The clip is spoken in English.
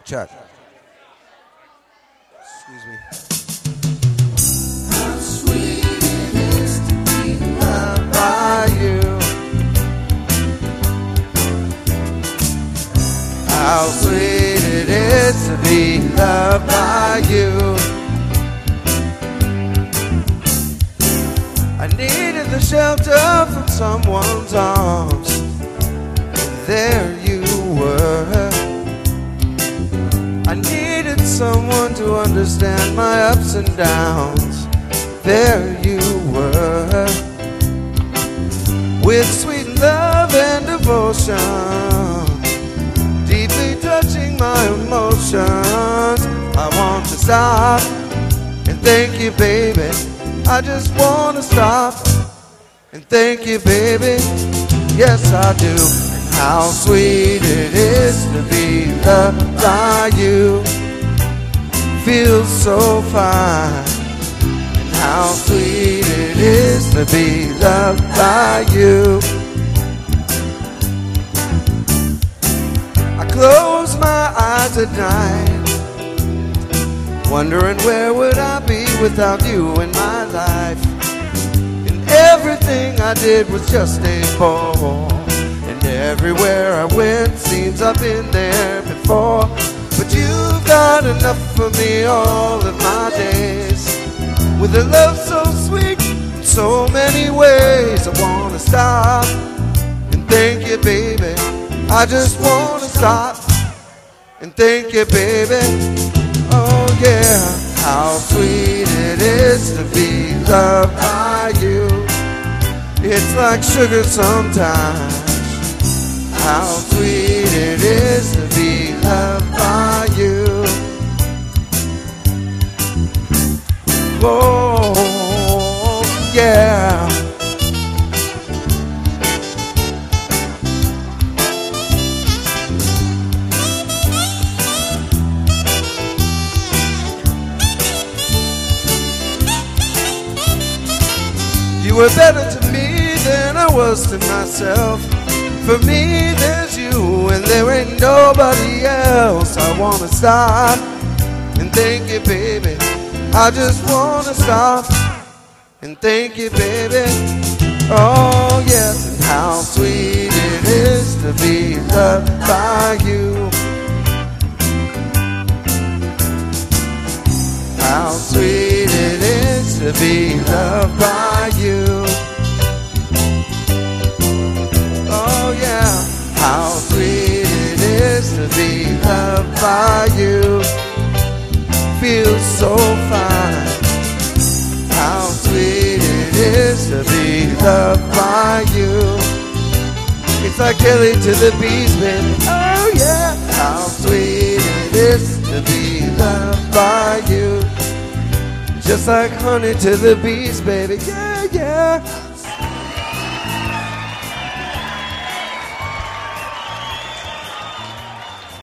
Check. Excuse me. How sweet it is to be loved By you. How sweet it is to be loved by you. I needed the shelter from someone's arms, and there you were. I needed someone to understand my ups and downs. There you were. With sweet love and devotion, deeply touching my emotions. I want to stop and thank you, baby. I just want to stop and thank you, baby. Yes, I do. And how sweet it is to be loved by you. Feels so fine. And how sweet it is to be loved by you. I close my eyes at night, wondering where would I be without you in my life. And everything I did was just a bore, and everywhere I went seems I've been there before. But you've got enough for me all of my days, with a love so sweet in so many ways. I wanna stop and thank you, baby. I just wanna stop and thank you, baby. Oh yeah, how sweet it is to be loved by you. It's like sugar sometimes. How sweet it is to be loved by you. Oh yeah. You were better to me than I was to myself. For me, there's you, and there ain't nobody else. I wanna stop and thank you, baby. I just wanna stop and thank you, baby. Oh yes, and how sweet it is to be loved by you. How sweet it is to be loved by you. Oh yeah, how sweet it is to be loved by you. Feels so fine. How sweet it is to be loved by you. It's like Kelly to the bees, baby. Oh yeah, how sweet it is to be loved by you. Just like honey to the bees, baby. Yeah, yeah.